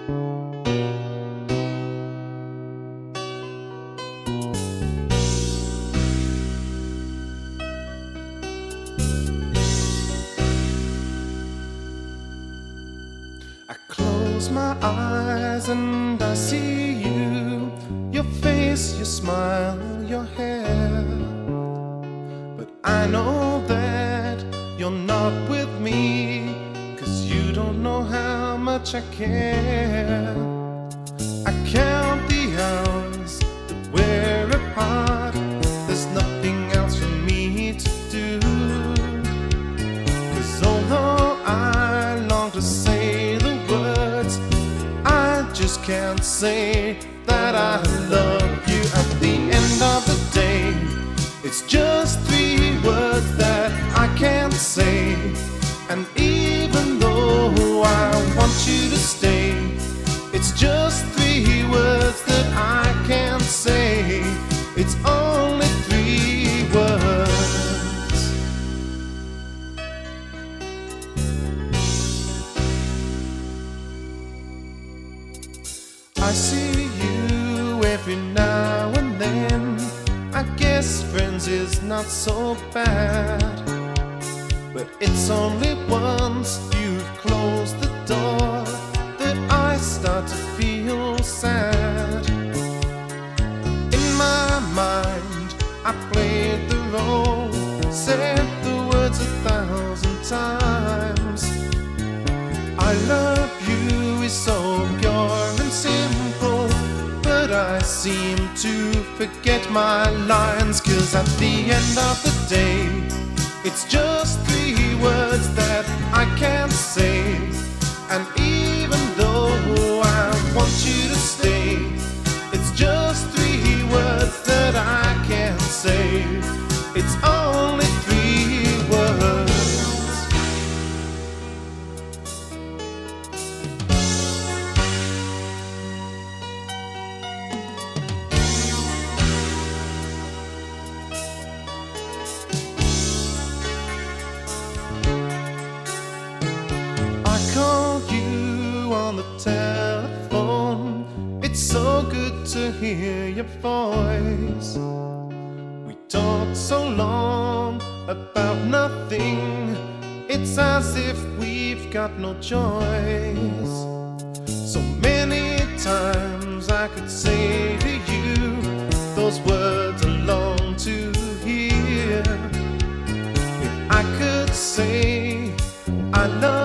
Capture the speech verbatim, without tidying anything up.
I close my eyes and I see you, your face, your smile, your hair. But I know that you're not with me, 'cause you don't know how much I care. I count the hours that we're apart, there's nothing else for me to do. 'Cause although I long to say the words, I just can't say that I love you. At the end of the day, it's just three words that I can't say. And even though I want you to stay, it's just three words that I can't say. It's only three words. I see you every now and then. I guess friends is not so bad, but it's only once you've closed the door that I start to feel sad. In my mind, I played the role, said the words a thousand times. I love you is so pure and simple, but I seem to forget my lines. 'Cause at the end of the day, it's just three words that I can't say. And even though I want you to stay, it's just three words that I can't say. It's only three words. I call you on the telephone, it's so good to hear your voice. We talk so long about nothing, it's as if we've got no choice. So many times I could say to you those words I long to hear. If I could say I love